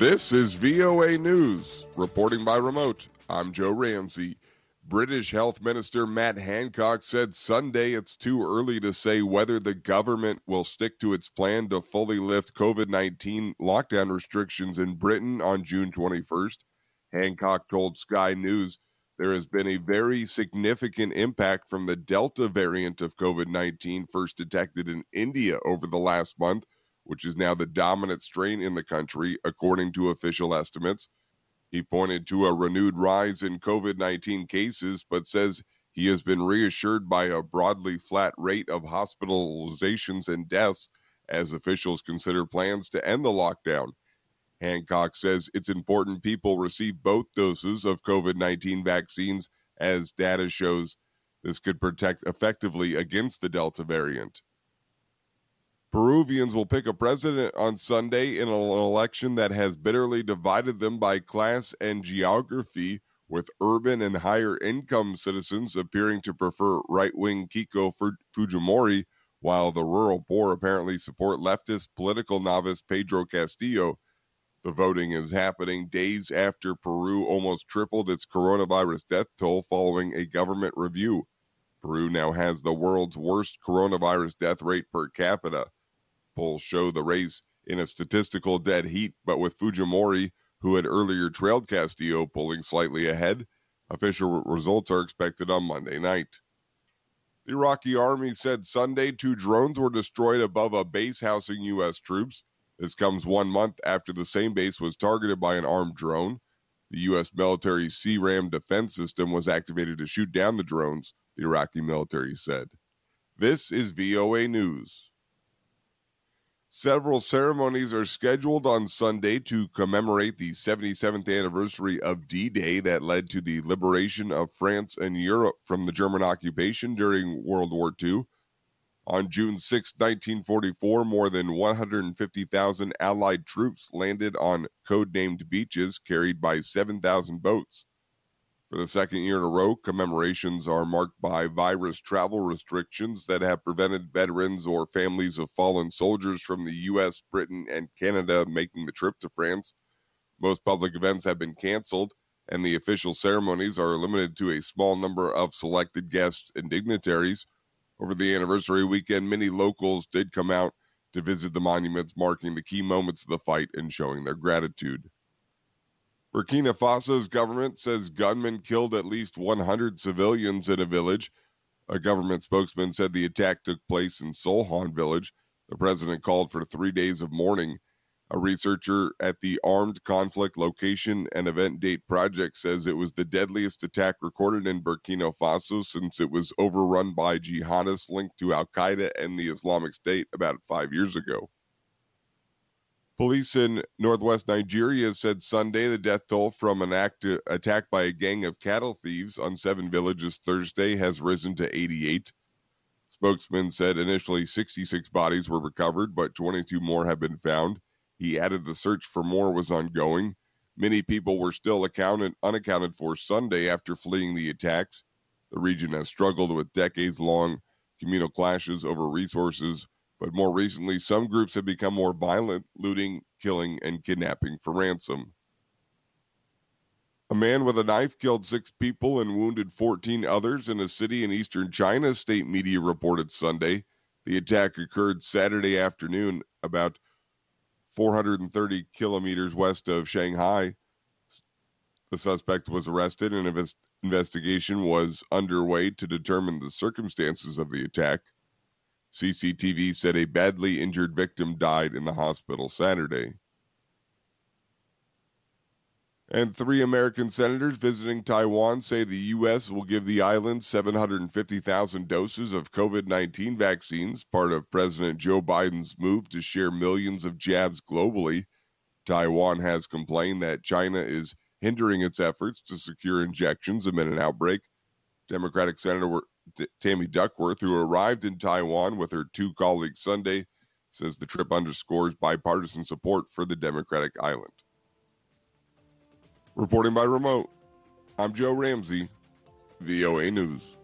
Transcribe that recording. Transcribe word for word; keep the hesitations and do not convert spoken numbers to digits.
This is V O A News, reporting by remote. I'm Joe Ramsey. British Health Minister Matt Hancock said Sunday it's too early to say whether the government will stick to its plan to fully lift COVID nineteen lockdown restrictions in Britain on June twenty-first. Hancock told Sky News there has been a very significant impact from the Delta variant of COVID nineteen first detected in India over the last month, which is now the dominant strain in the country, according to official estimates. He pointed to a renewed rise in COVID nineteen cases, but says he has been reassured by a broadly flat rate of hospitalizations and deaths as officials consider plans to end the lockdown. Hancock says it's important people receive both doses of COVID nineteen vaccines, as data shows this could protect effectively against the Delta variant. Peruvians will pick a president on Sunday in an election that has bitterly divided them by class and geography, with urban and higher-income citizens appearing to prefer right-wing Keiko Fujimori, while the rural poor apparently support leftist political novice Pedro Castillo. The voting is happening days after Peru almost tripled its coronavirus death toll following a government review. Peru now has the world's worst coronavirus death rate per capita. Polls show the race in a statistical dead heat, but with Fujimori, who had earlier trailed Castillo, pulling slightly ahead. Official results are expected on Monday night. The Iraqi army said Sunday two drones were destroyed above a base housing U S troops. This comes one month after the same base was targeted by an armed drone. The U S military C RAM defense system was activated to shoot down the drones, the Iraqi military said. This is V O A News. Several ceremonies are scheduled on Sunday to commemorate the seventy-seventh anniversary of D-Day that led to the liberation of France and Europe from the German occupation during World War Two. On June sixth, nineteen forty-four, more than one hundred fifty thousand Allied troops landed on code-named beaches carried by seven thousand boats. For the second year in a row, commemorations are marked by virus travel restrictions that have prevented veterans or families of fallen soldiers from the U S, Britain, and Canada making the trip to France. Most public events have been canceled, and the official ceremonies are limited to a small number of selected guests and dignitaries. Over the anniversary weekend, many locals did come out to visit the monuments marking the key moments of the fight and showing their gratitude. Burkina Faso's government says gunmen killed at least one hundred civilians in a village. A government spokesman said the attack took place in Solhan village. The president called for three days of mourning. A researcher at the Armed Conflict Location and Event Date Project says it was the deadliest attack recorded in Burkina Faso since it was overrun by jihadists linked to Al-Qaeda and the Islamic State about five years ago. Police in northwest Nigeria said Sunday the death toll from an act attack by a gang of cattle thieves on seven villages Thursday has risen to eighty-eight. Spokesman said initially sixty-six bodies were recovered, but twenty-two more have been found. He added the search for more was ongoing. Many people were still accounted, unaccounted for Sunday after fleeing the attacks. The region has struggled with decades-long communal clashes over resources, but more recently, some groups have become more violent, looting, killing, and kidnapping for ransom. A man with a knife killed six people and wounded fourteen others in a city in eastern China, state media reported Sunday. The attack occurred Saturday afternoon, about four hundred thirty kilometers west of Shanghai. The suspect was arrested, and an investigation was underway to determine the circumstances of the attack. C C T V said a badly injured victim died in the hospital Saturday. And three American senators visiting Taiwan say the U S will give the island seven hundred fifty thousand doses of COVID nineteen vaccines, part of President Joe Biden's move to share millions of jabs globally. Taiwan has complained that China is hindering its efforts to secure injections amid an outbreak. Democratic Senator Tammy Duckworth, who arrived in Taiwan with her two colleagues Sunday, says the trip underscores bipartisan support for the Democratic island. Reporting by remote, I'm Joe Ramsey, V O A News.